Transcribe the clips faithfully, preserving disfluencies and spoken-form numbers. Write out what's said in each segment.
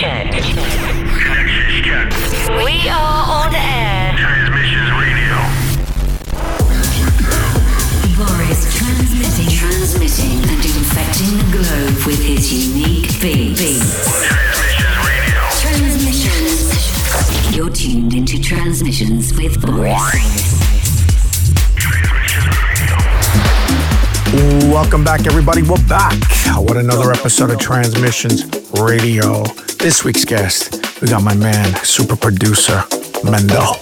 check. Connections check. We are on air. Transmissions radio. Boris transmitting, transmitting and infecting the globe with his unique beats. Transmissions radio. Transmissions. You're tuned into Transmissions with Boris. Welcome back, everybody. We're back. What another episode of Transmissions Radio. This week's guest, we got my man, super producer, Mendel.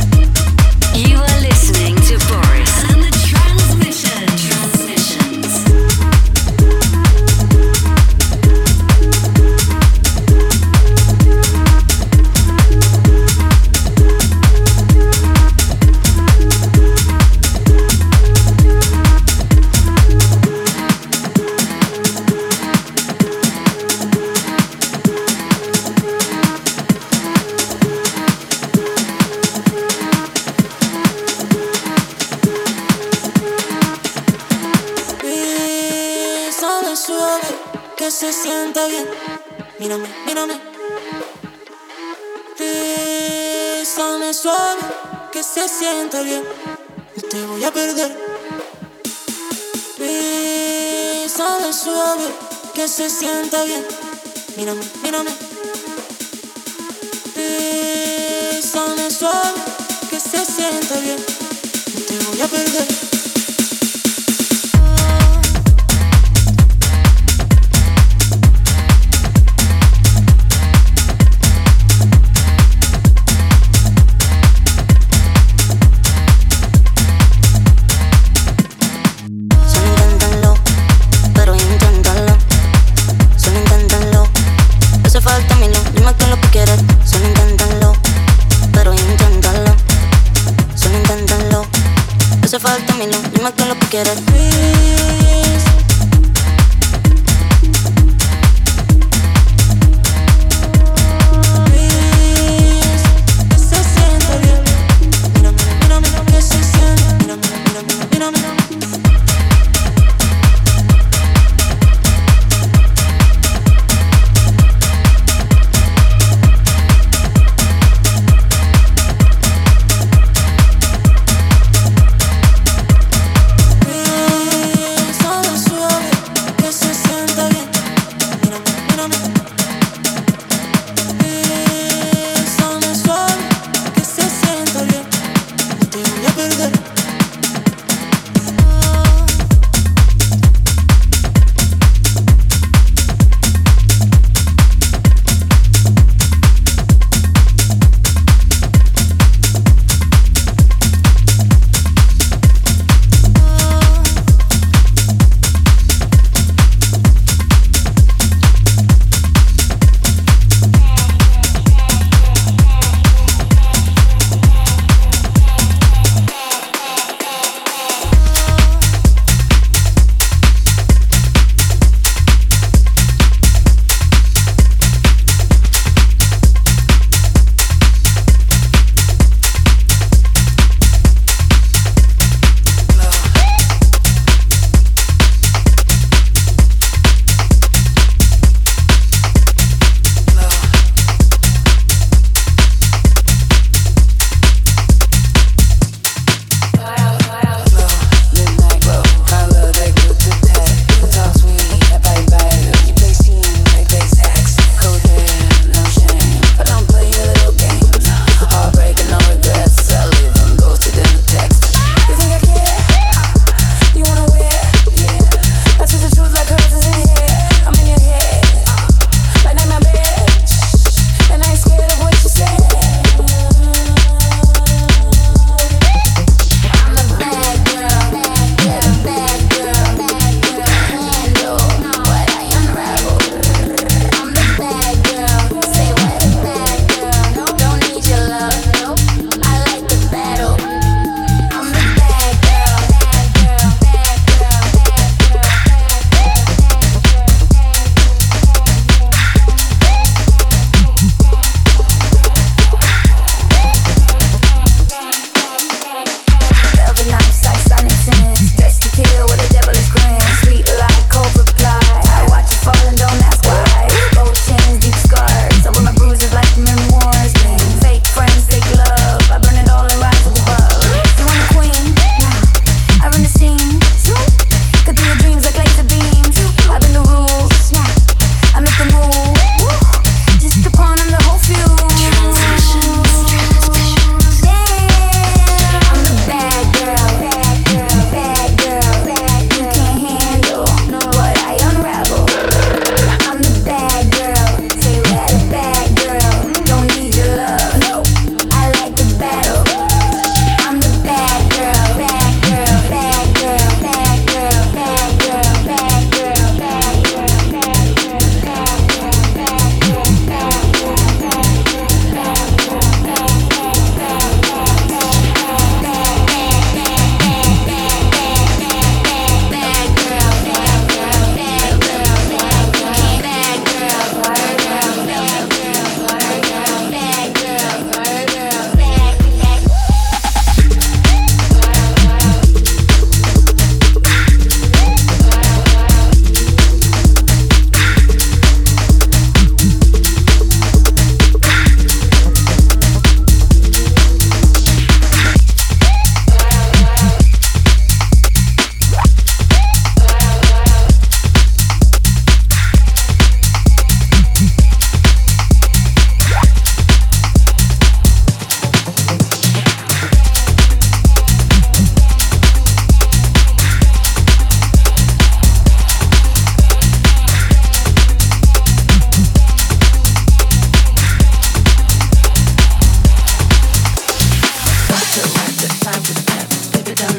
You are listening to Boris and the Transmission. Transmissions. que se sienta bien. Mírame, mírame. Bésame suave, que se sienta bien. No te voy a perder. Bésame suave, que se sienta bien. Mírame, mírame. Bésame suave, que se sienta bien. No te voy a perder. Falta mil, dime que lo que quieres. Bésame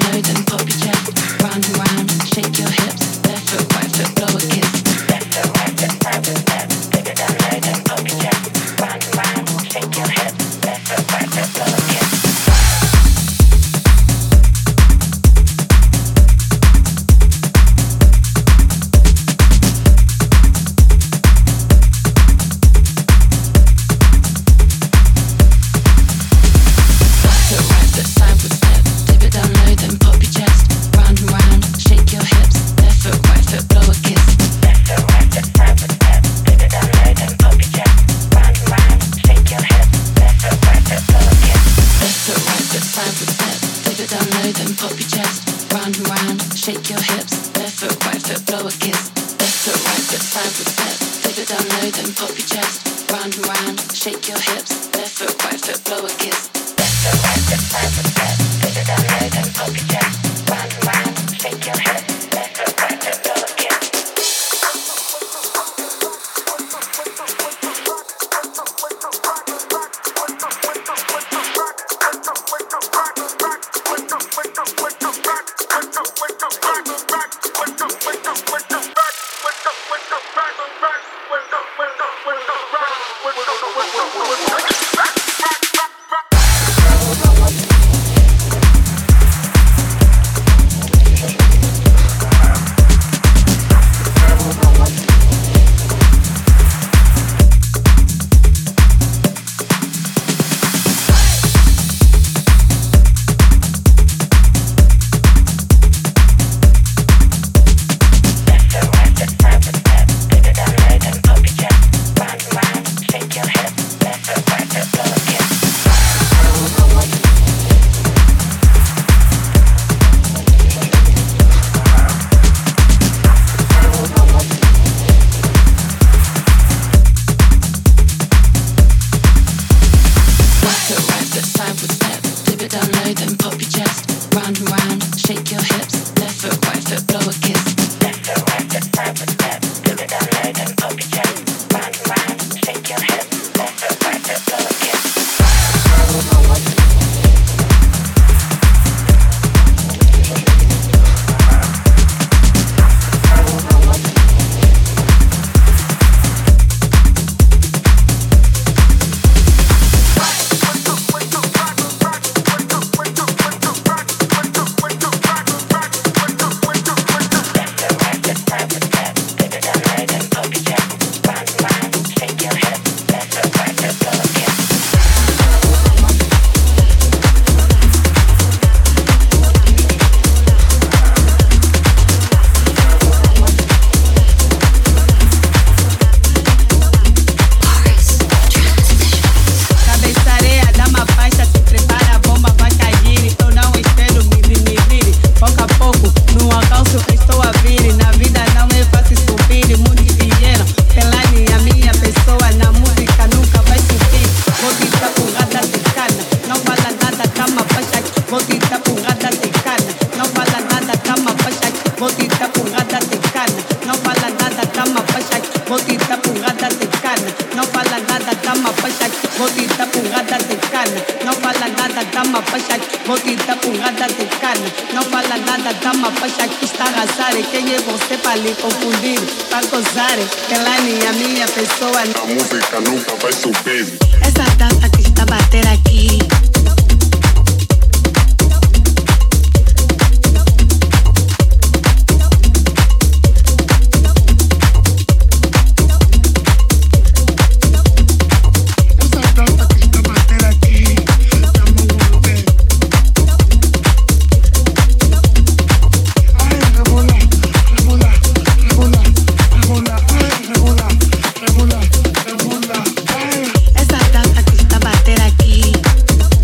Esa danza que está bater aquí.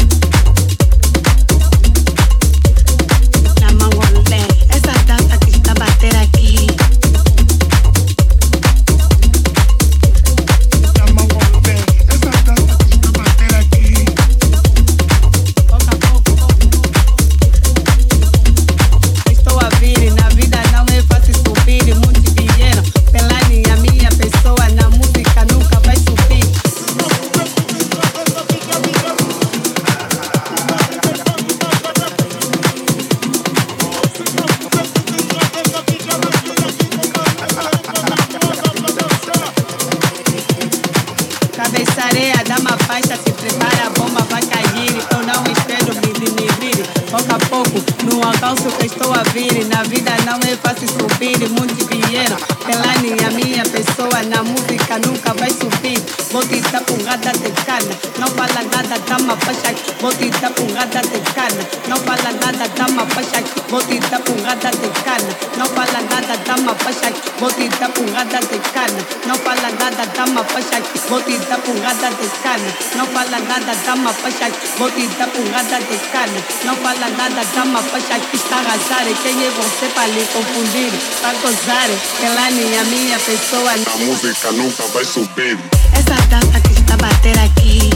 falso que estou a vir. Na vida não é fácil subir. Muitos vieram pela minha, minha pessoa. Na música nunca vai subir. Vou te dar pungada de cana. Não fala nada, dá uma faixa. Vou te dar pungada de cana. Não fala nada, dá uma faixa. Vou te dar pungada de cana. Não fala nada, dá uma faixa. Vou te dar pungada de cana. Não fala nada, dá uma faixa. Vou te dar pungada de cana. Não fala nada, dá uma faixa. Vou te dar pungada de cana. Não fala nada, dá uma faixa. Está a arrasar. Quem é você para lhe confundir? Para gozar. Ela nem a minha pessoa. A música nunca vai subir. Essa dança que está a bater aqui.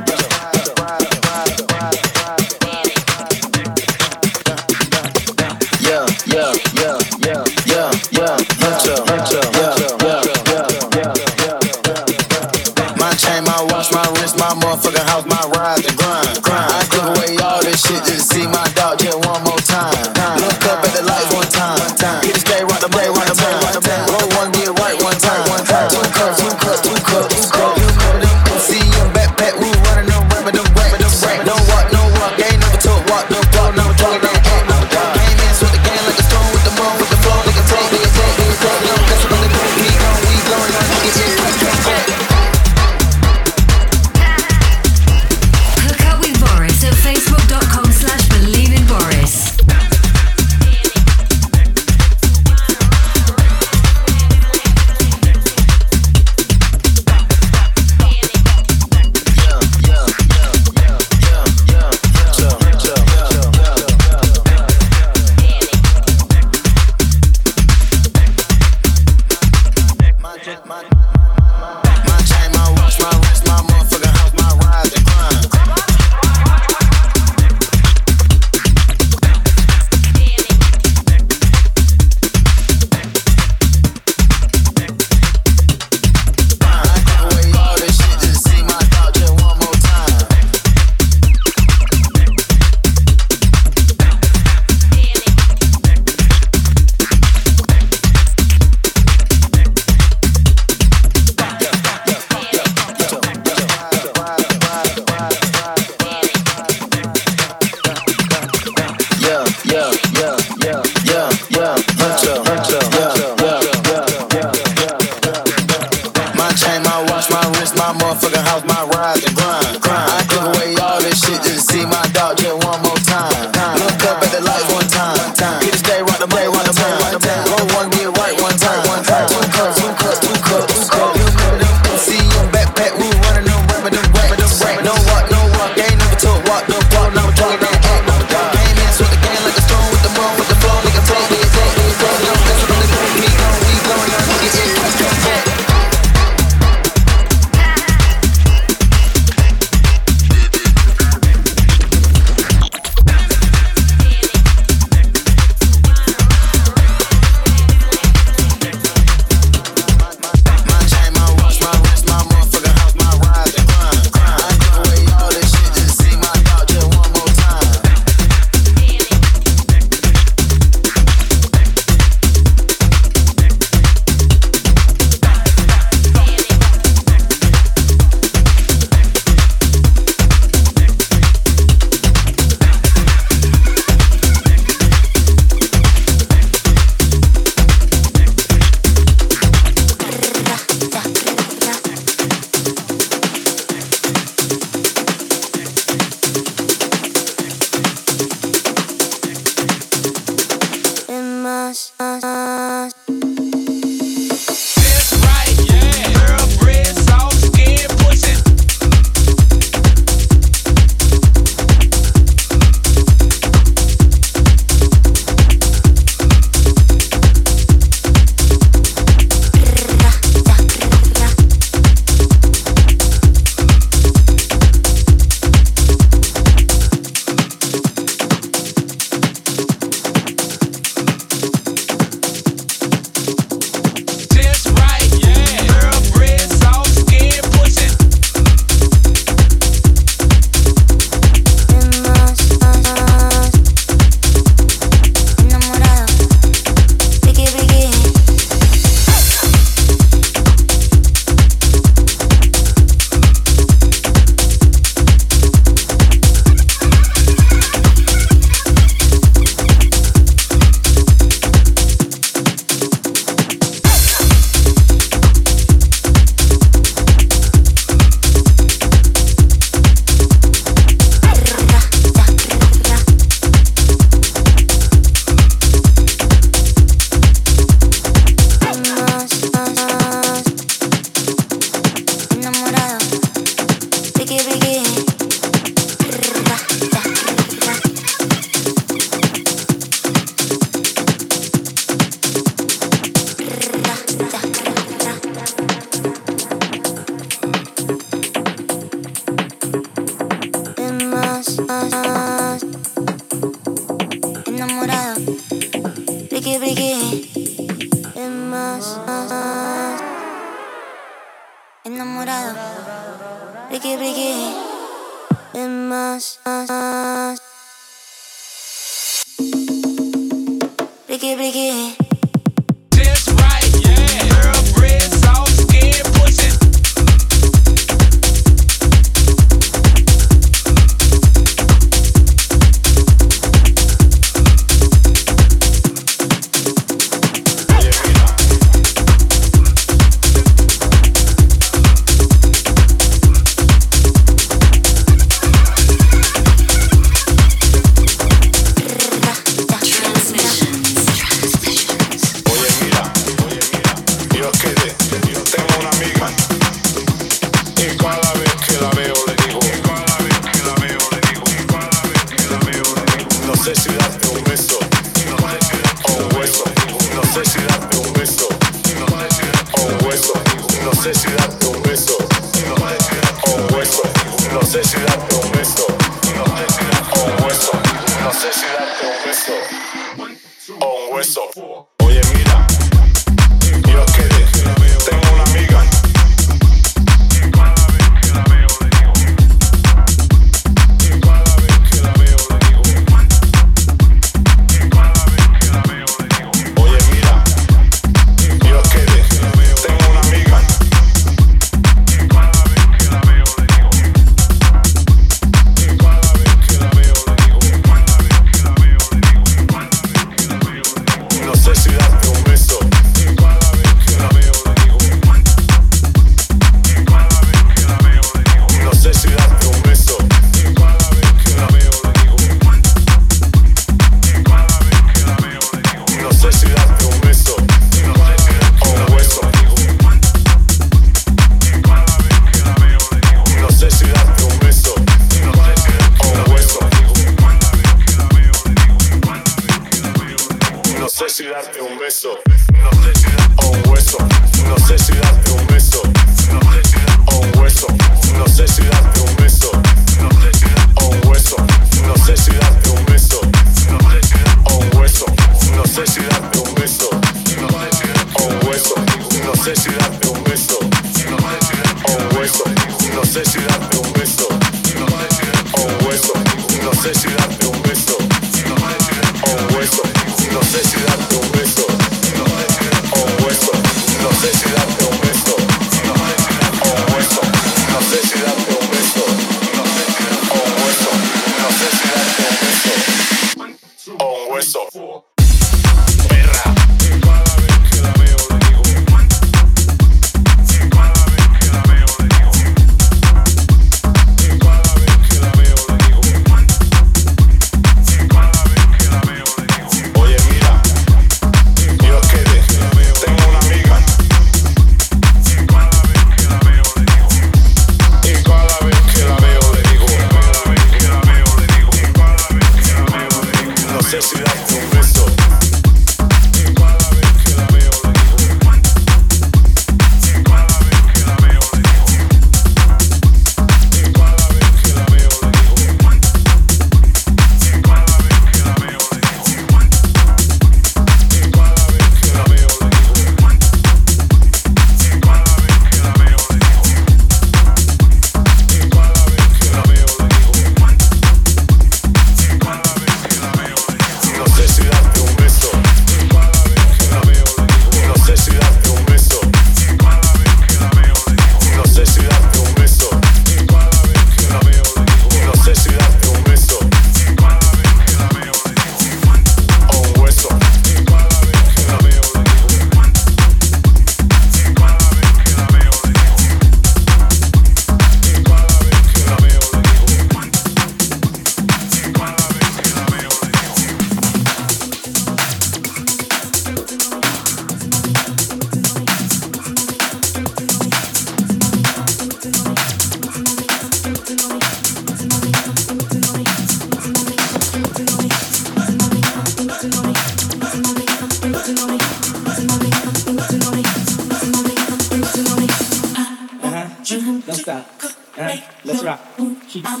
don't stop. Alright, let's rock. She, yeah,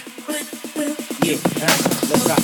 alright, let's rock.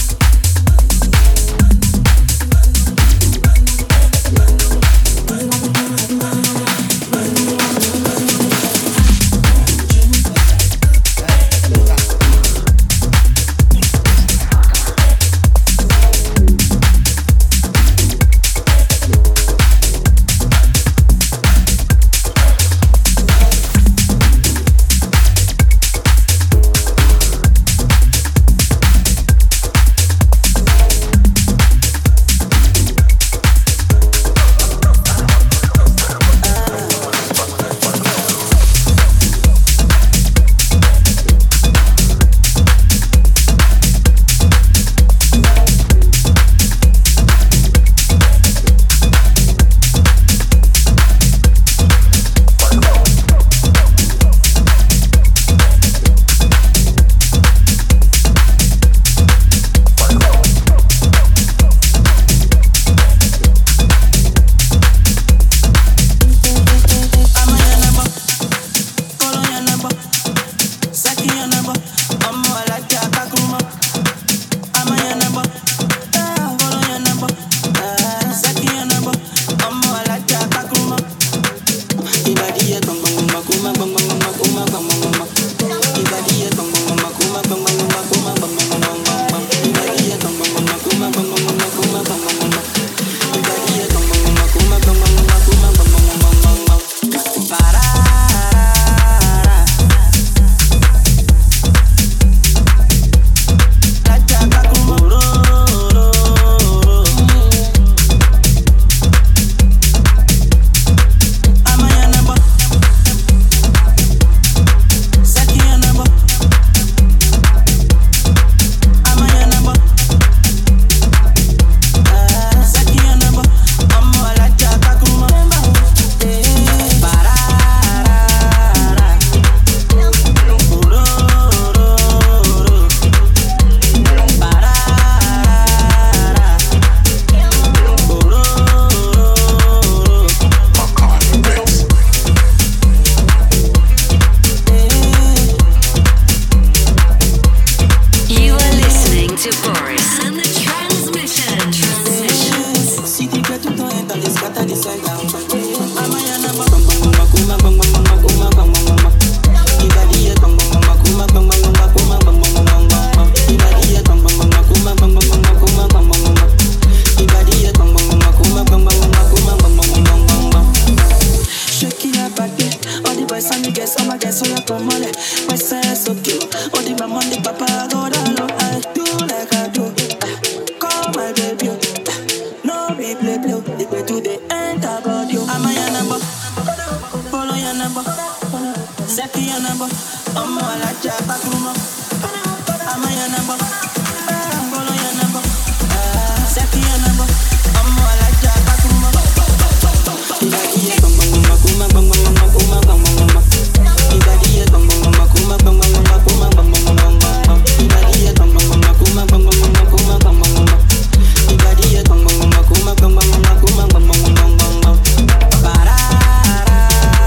Like and the transmission. Transmissions. Si ti que tú no entras, descata de salga. Amayana ba bang bang bang kuma bang bang bang kuma bang bang bang. Ibadiye bang bang bang kuma bang bang bang kuma bang bang bang. Ibadiye bang bang bang kuma bang bang bang kuma bang bang bang. Ibadiye bang bang bang kuma bang bang bang kuma bang bang bang. Shake your body, all the boys and the girls, all my girls, so you come on it. My sense so cute, all the mama and the papa go down low. I do like I do, call my baby. No be play play, the way to the end about you. I'm a yanaba, follow yanaba, seki yanaba, I'm a la japa kuma. I'm a yanaba, follow yanaba, seki yanaba, I'm a la japa kuma. Ibadiye bang bang bang kuma bang bang bang kuma bang bang bang. Ibadiye bang bang bang kuma bang bang bang kuma bang bang bang. Ibadiye bang bang bang kuma bang bang bang kuma bang bang bang. Ibadiye bang bang bang kuma bang bang bang kuma bang bang bang. Parara.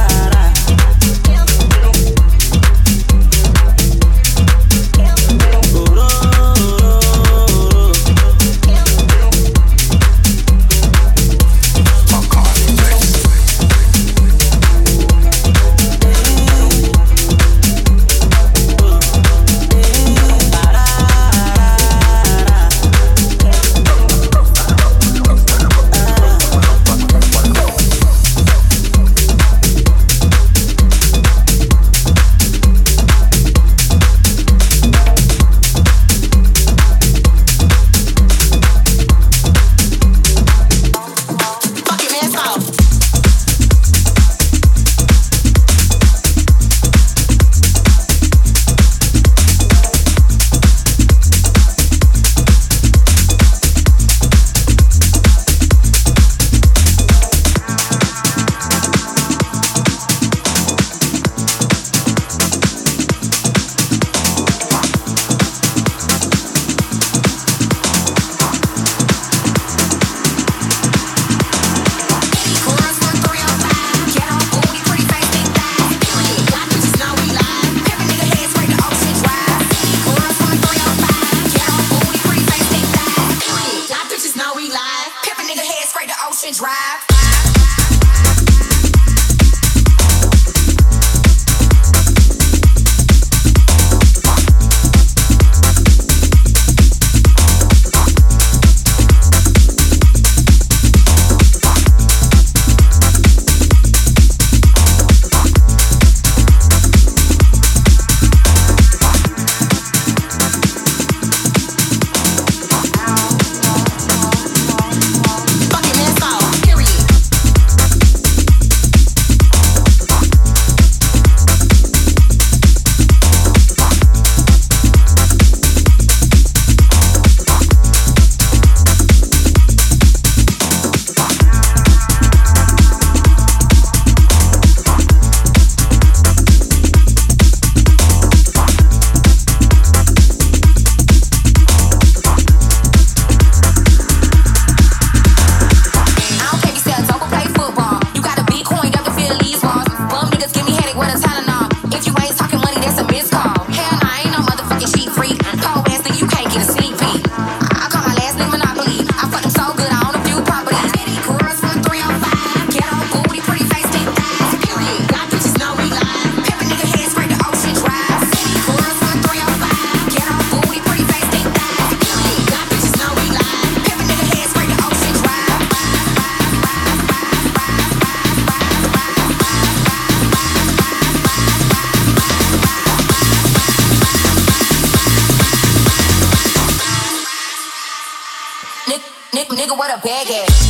Nigga, what a bag ass.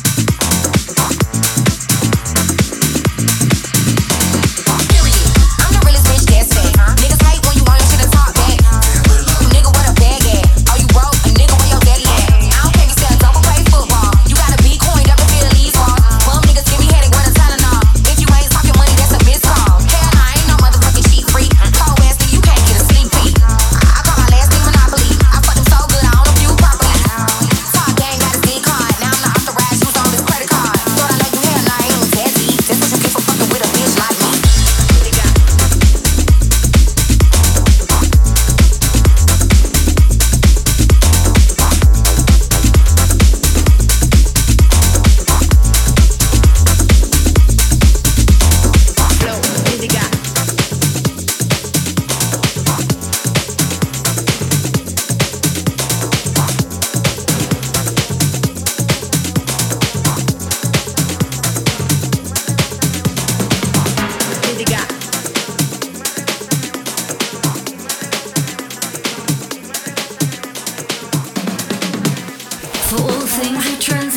I'm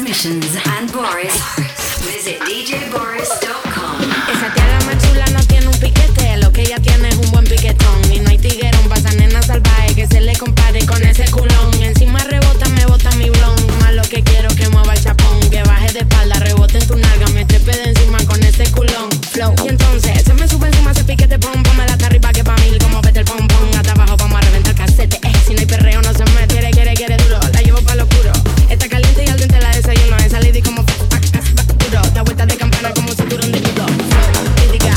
Transmissions and Boris. Visit d j boris dot com. Esa tía la más chula no tiene un piquete, lo que ella tiene es un buen piquetón. Y no hay tiguerón, pasa nena salvaje que se le compare con ese culón. Encima rebota, me bota mi blon. Más lo que quiero que mueva el chapón, que baje de espalda, rebote en tu nalga, me trepe de encima con ese culón. Flow. Y entonces se me sube encima ese piquete, pom, pom, me la arriba que pa' mil, como vete el pom, pom. Hasta abajo vamos a reventar casete, eh. Si no hay perreo no se me quiere, quiere, quiere duro. La llevo pa' lo oscuro. Está caliente y al dente la desayuno. Esa lady como duro. Da vuelta de campana como cinturón de judo. Flow. Y diga.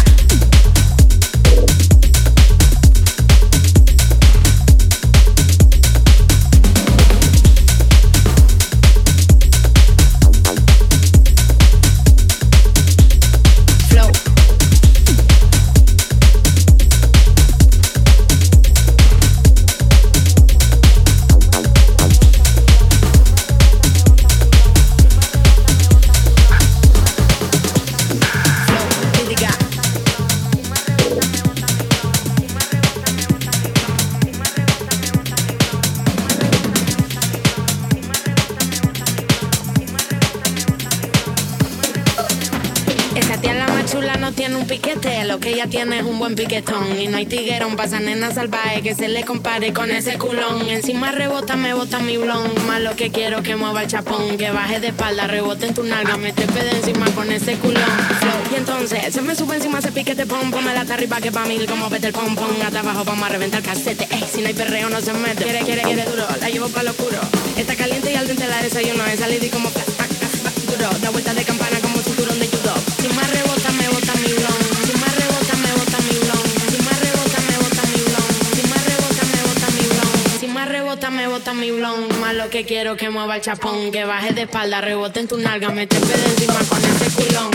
Lo que ella tiene es un buen piquetón. Y no hay tiguerón, pasa nena salvaje que se le compare con ese culón. Encima rebota, me bota mi blon. Más lo que quiero que mueva el chapón, que baje de espalda, rebote en tu nalga, me trepe de encima con ese culón. Flow. Y entonces se me sube encima ese piquete, pom, pom, me la está arriba que pa' mil, como vete el pom, pom. Hasta abajo vamos a reventar casete, eh. Si no hay perreo no se mete. Quiere, quiere, quiere duro, la llevo pa' lo oscuro. Está caliente y al dente la desayuno. Esa lady como pla, pla, pla, pla, duro. Da vuelta de campana como cinturón de judo. Si más rebota, me bota mi blon. Me bota mi blon, más lo que quiero que mueva el chapón, que baje de espalda, rebote en tu nalga, me trepe de encima con ese culón.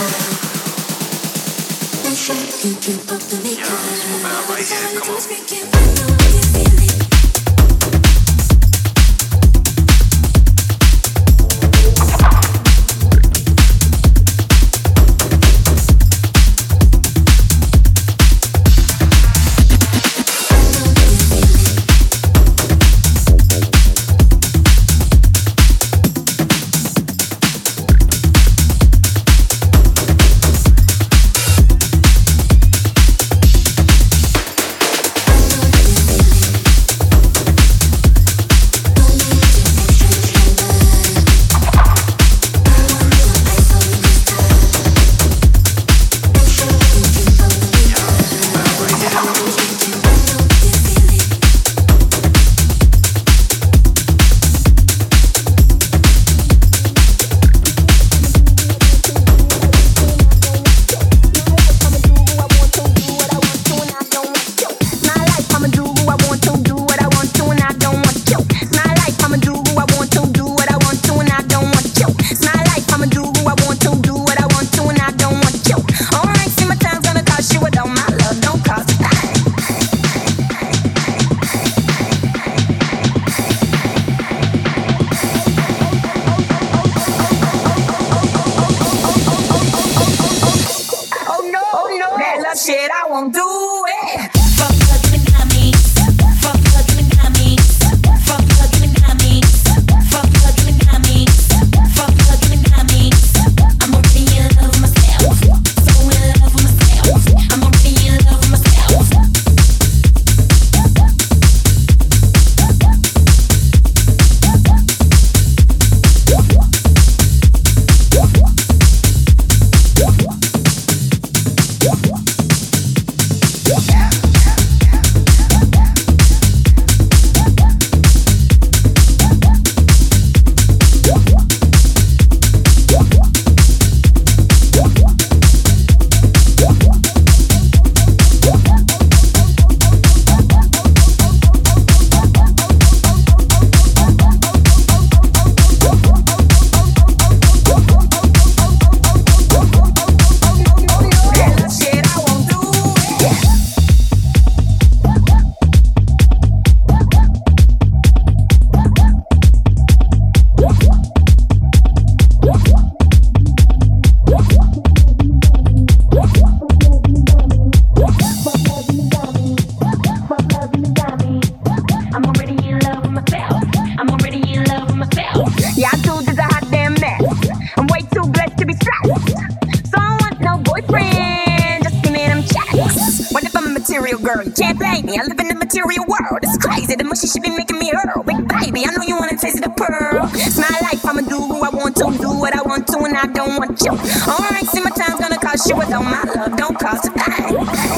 girl, you can't blame me. I live in the material world. It's crazy, the mushy should be making me hurl. Big baby, I know you wanna taste the pearl. It's my life, I'ma do who I want to, do what I want to, and I don't want you. Alright, see my time's gonna cost you, but don't my love, don't cost a thing.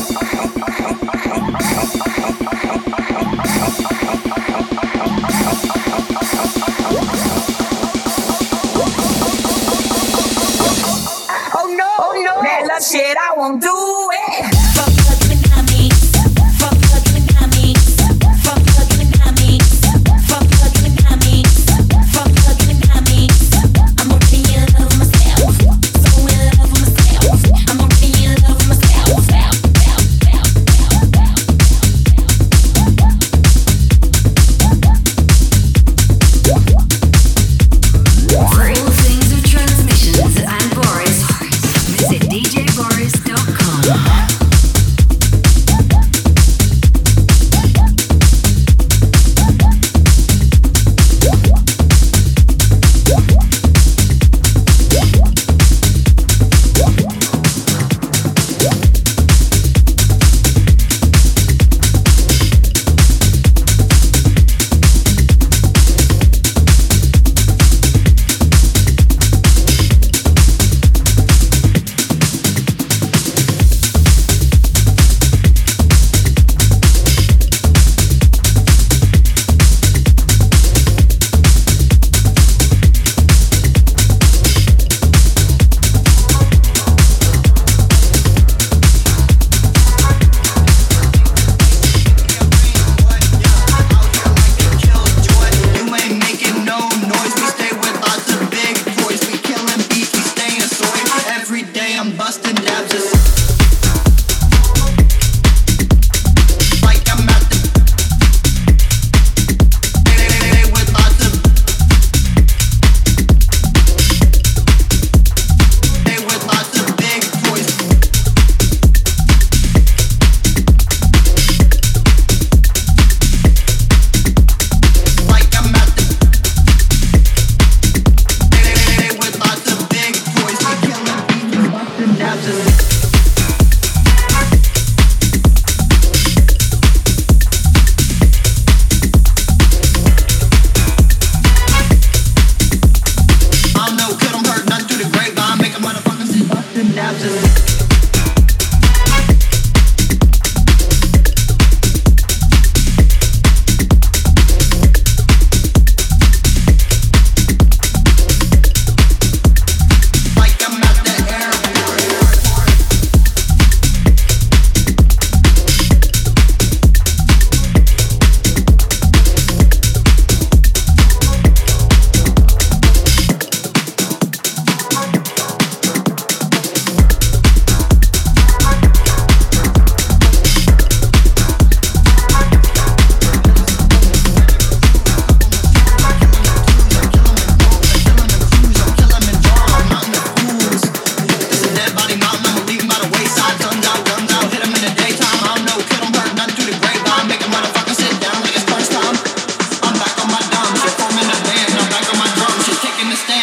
Oh no, oh no, that love shit, I won't do it. D J Boris dot com.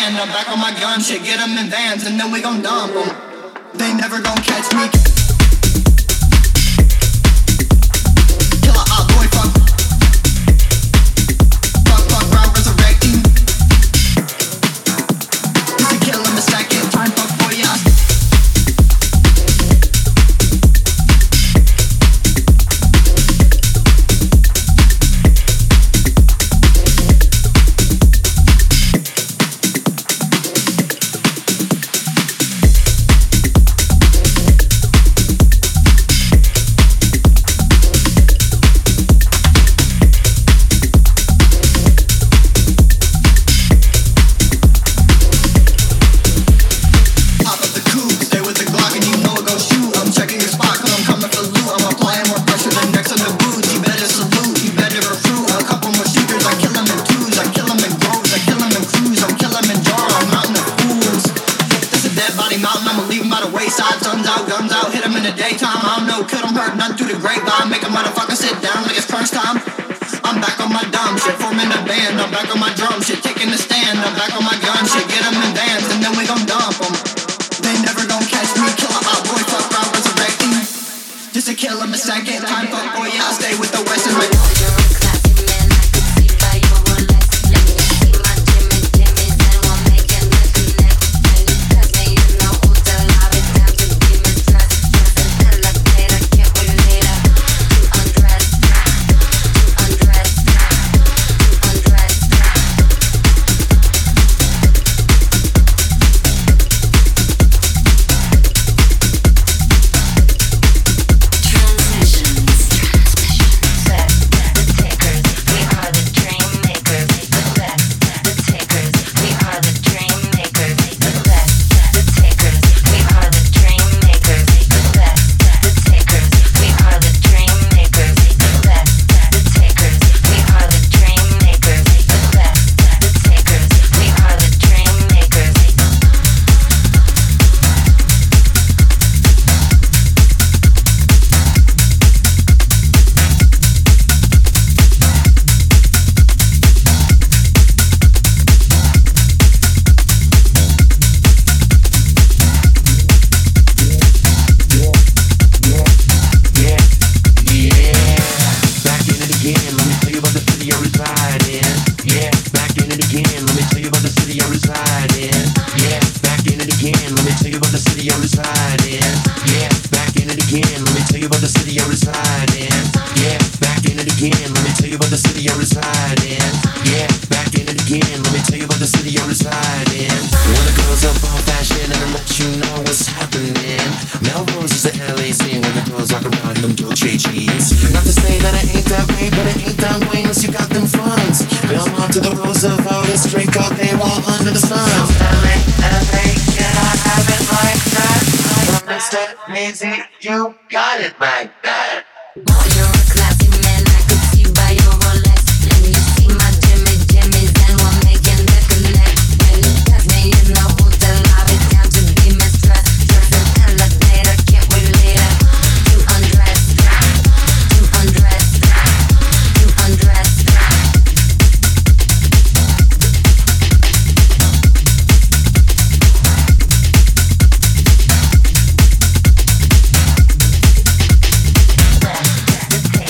stand. I'm back on my gun shit, get them in vans and then we gon' dump them. They never gon' catch me. Killer out boy fuck. Fuck fuck round resurrecting. Just a kill in the second time fuck boy yeah. You got it like that. The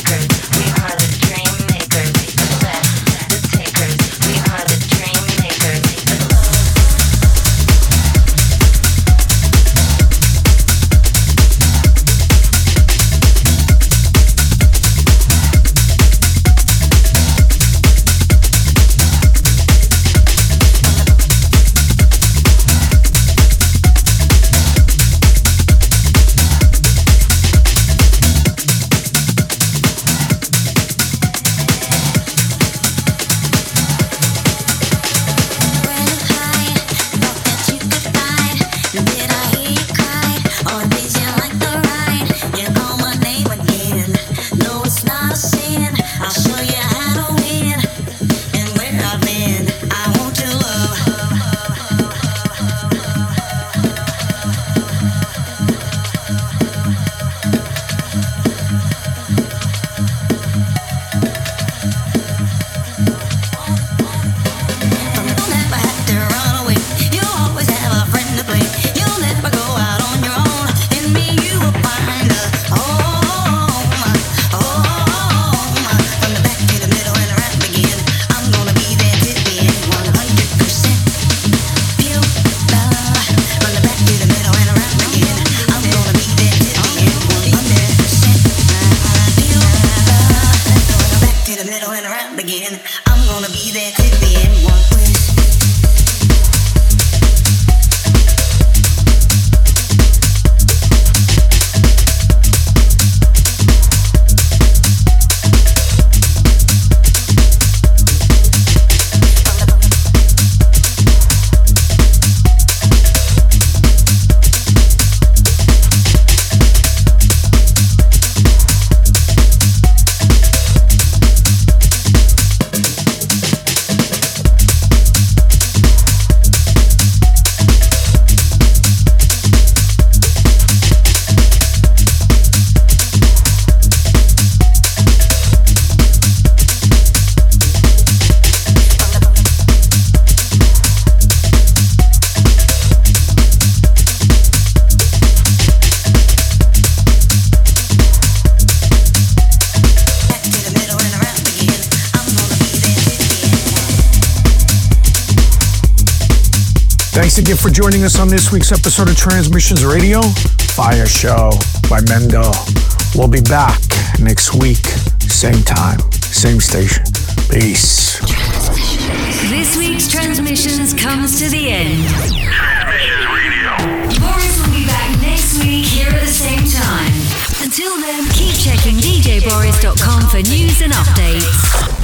Thanks again for joining us on this week's episode of Transmissions Radio. Fire Show by Mendo. We'll be back next week, same time, same station. Peace. This week's Transmissions comes to the end. Transmissions Radio. Boris will be back next week here at the same time. Until then, keep checking d j boris dot com for news and updates.